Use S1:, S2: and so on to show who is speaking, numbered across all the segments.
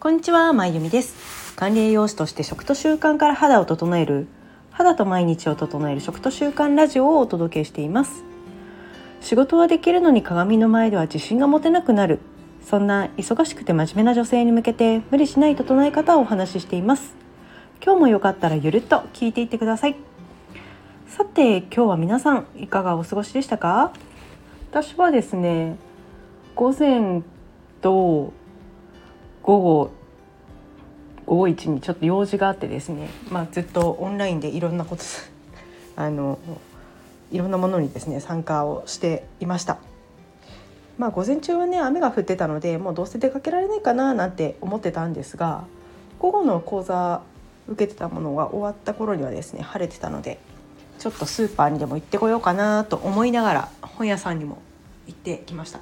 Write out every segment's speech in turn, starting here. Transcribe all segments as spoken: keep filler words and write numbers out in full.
S1: こんにちは、まゆみです。管理栄養士として食と習慣から肌を整える肌と毎日を整える食と習慣ラジオをお届けしています。仕事はできるのに鏡の前では自信が持てなくなる、そんな忙しくて真面目な女性に向けて無理しない整え方をお話ししています。今日もよかったらゆるっと聞いていってください。さて、今日は皆さんいかがお過ごしでしたか？私はですね、午前と午後午後一にちょっと用事があってですね、まあ、ずっとオンラインでいろんなことあのいろんなものにですね参加をしていました。まあ、午前中はね雨が降ってたのでもうどうせ出かけられないかななんて思ってたんですが、午後の講座受けてたものが終わった頃にはですね晴れてたので、ちょっとスーパーにでも行ってこようかなと思いながら本屋さんにも行ってきました。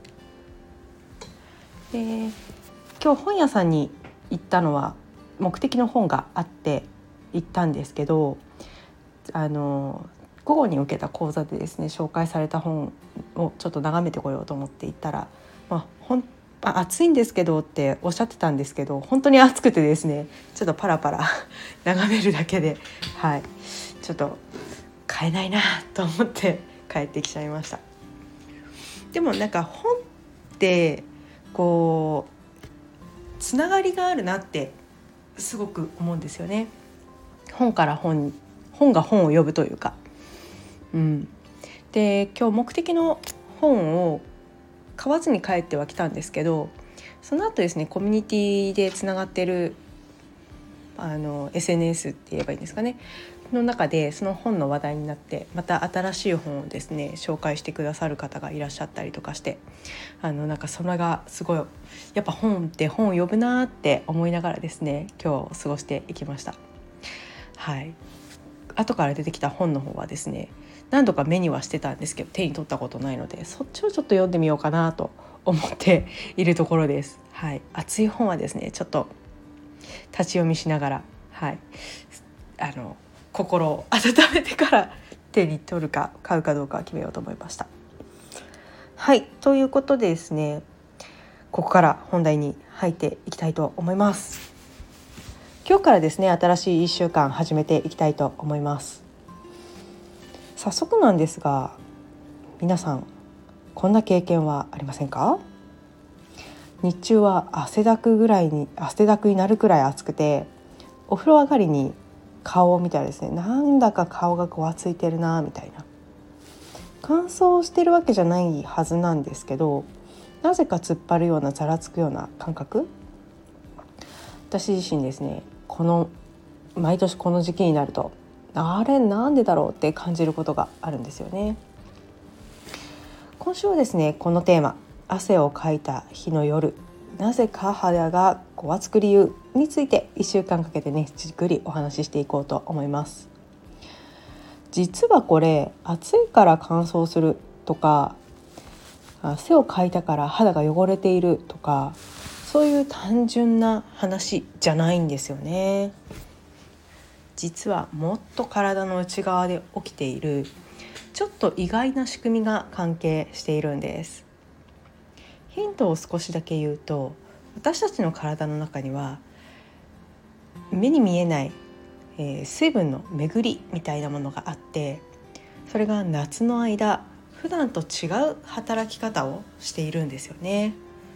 S1: で今日本屋さんに行ったのは目的の本があって行ったんですけど、あの午後に受けた講座でですね紹介された本をちょっと眺めてこようと思って行ったら、まあ、ほんあ暑いんですけどっておっしゃってたんですけど、本当に暑くてですねちょっとパラパラ眺めるだけで、はい、ちょっと買えないなと思って帰ってきちゃいました。でもなんか本ってこうつながりがあるなってすごく思うんですよね。本から本本が本を呼ぶというか、うん、で今日目的の本を買わずに帰ってはきたんですけど、その後ですねコミュニティでつながってるあの エスエヌエス って言えばいいんですかねの中でその本の話題になって、また新しい本をですね紹介してくださる方がいらっしゃったりとかして、あのなんかそれがすごいやっぱ本って本を呼ぶなって思いながらですね今日過ごしていきました。はい、後から出てきた本の方はですね何度か目にはしてたんですけど手に取ったことないので、そっちをちょっと読んでみようかなと思っているところです。はい、熱い本はですねちょっと立ち読みしながら、はい、あの心を温めてから手に取るか買うかどうか決めようと思いました。はい、ということでですね、ここから本題に入っていきたいと思います。今日からですね新しいいっしゅうかん始めていきたいと思います。早速なんですが、皆さんこんな経験はありませんか？日中は汗だくぐらいに汗だくになるくらい暑くて、お風呂上がりに顔を見たらですね、なんだか顔がごわついてるなみたいな、乾燥してるわけじゃないはずなんですけど、なぜか突っ張るようなざらつくような感覚、私自身ですねこの毎年この時期になるとあれなんでだろうって感じることがあるんですよね。今週はですねこのテーマ、汗をかいた日の夜なぜか肌がごわつく理由についていっしゅうかんかけてねじっくりお話ししていこうと思います。実はこれ暑いから乾燥するとか、汗をかいたから肌が汚れているとか、そういう単純な話じゃないんですよね。実はもっと体の内側で起きているちょっと意外な仕組みが関係しているんです。ヒントを少しだけ言うと、私たちの体の中には目に見えない、えー、水分の巡りみたいなものがあって、それが夏の間普段と違う働き方をしているんですよね。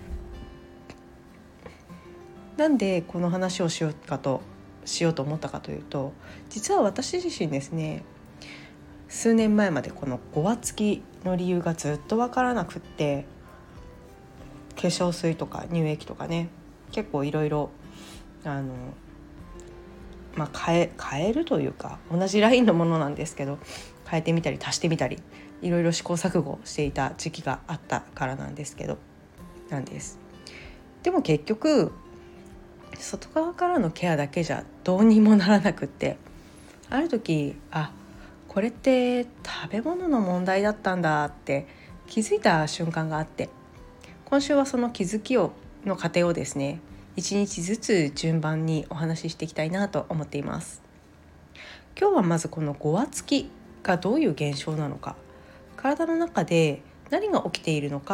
S1: なんでこの話をしようかとしようと思ったかというと、実は私自身ですね数年前までこのごわつきの理由がずっと分からなくって、化粧水とか乳液とかね結構いろいろあの、まあ、変え、変えるというか同じラインのものなんですけど変えてみたり足してみたりいろいろ試行錯誤していた時期があったからなんですけどなんですでも結局外側からのケアだけじゃどうにもならなくって、ある時あこれって食べ物の問題だったんだって気づいた瞬間があって、今週はその気づきをの過程をですね一日ずつ順番にお話ししていきたいなと思っています。今日はまずこのごわつきがどういう現象なのか、体の中で何が起きているのか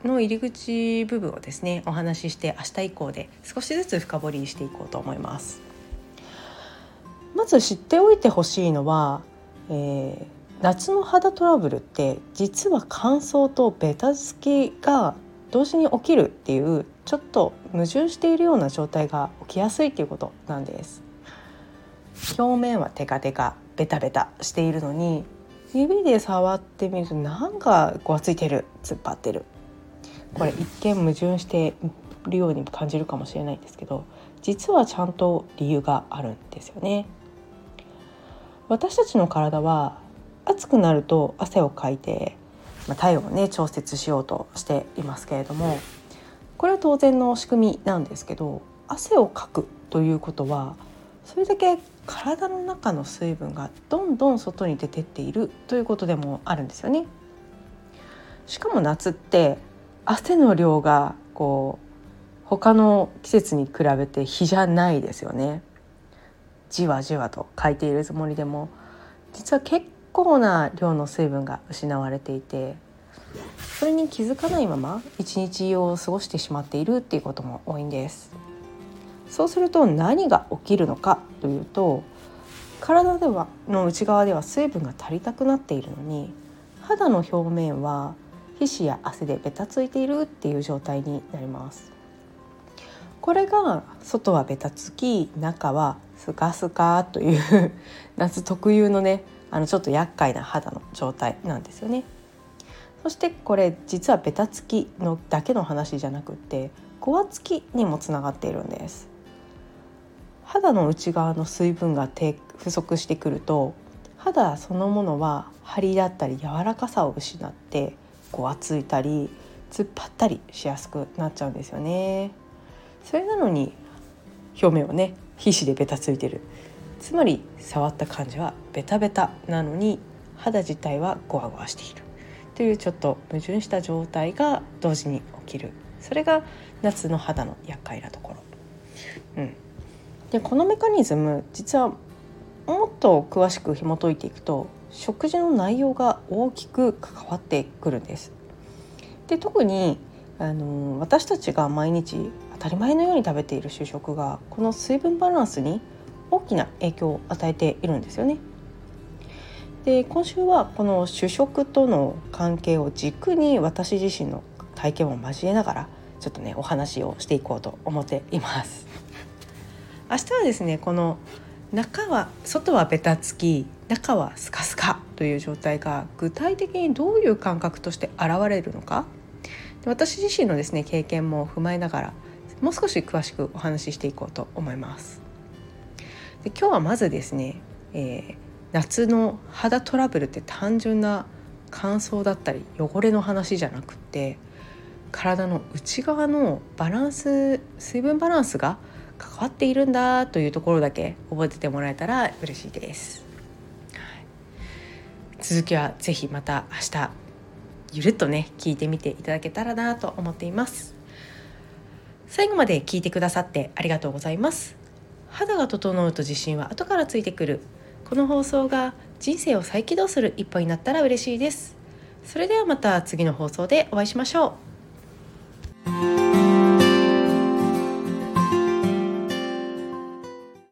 S1: の入り口部分をですねお話しして、明日以降で少しずつ深掘りしていこうと思います。まず知っておいてほしいのは、えー、夏の肌トラブルって実は乾燥とベタつきが同時に起きるっていう、ちょっと矛盾しているような状態が起きやすいということなんです。表面はテカテカベタベタしているのに、指で触ってみるとなんかごわついてる、突っ張ってる。これ一見矛盾しているように感じるかもしれないんですけど、実はちゃんと理由があるんですよね。私たちの体は暑くなると汗をかいて、まあ、体温をね調節しようとしていますけれども、これは当然の仕組みなんですけど、汗をかくということはそれだけ体の中の水分がどんどん外に出てっているということでもあるんですよね。しかも夏って汗の量がこう他の季節に比べて比じゃないですよね。じわじわとかいているつもりでも、実は結構な量の水分が失われていて、それに気づかないまま一日を過ごしてしまっているっていうことも多いんです。そうすると何が起きるのかというと、体ではの内側では水分が足りなくなっているのに、肌の表面は皮脂や汗でベタついているっていう状態になります。これが外はベタつき、中はスカスカという夏特有のね、あのちょっと厄介な肌の状態なんですよね。そしてこれ実はベタつきのだけの話じゃなくって、ごわつきにもつながっているんです。肌の内側の水分が不足してくると、肌そのものは張りだったり柔らかさを失ってごわついたり突っ張ったりしやすくなっちゃうんですよね。それなのに表面はね皮脂でベタついてる、つまり触った感じはベタベタなのに肌自体はゴワゴワしているという、ちょっと矛盾した状態が同時に起きる。それが夏の肌の厄介なところ、うん、でこのメカニズム、実はもっと詳しく紐解いていくと、食事の内容が大きく関わってくるんです。で特にあの私たちが毎日当たり前のように食べている主食が、この水分バランスに大きな影響を与えているんですよね。で今週はこの主食との関係を軸に、私自身の体験を交えながらちょっとねお話をしていこうと思っています。明日はですね、この中は外はベタつき中はスカスカという状態が具体的にどういう感覚として現れるのか、私自身のですね経験も踏まえながら、もう少し詳しくお話ししていこうと思います。で今日はまずですね、えー、夏の肌トラブルって単純な乾燥だったり汚れの話じゃなくって、体の内側のバランス、水分バランスが関わっているんだというところだけ覚えててもらえたら嬉しいです、はい、続きはぜひまた明日ゆるっとね聞いてみていただけたらなと思っています。最後まで聞いてくださってありがとうございます。肌が整うと自信は後からついてくる。この放送が人生を再起動する一歩になったら嬉しいです。それではまた次の放送でお会いしましょう。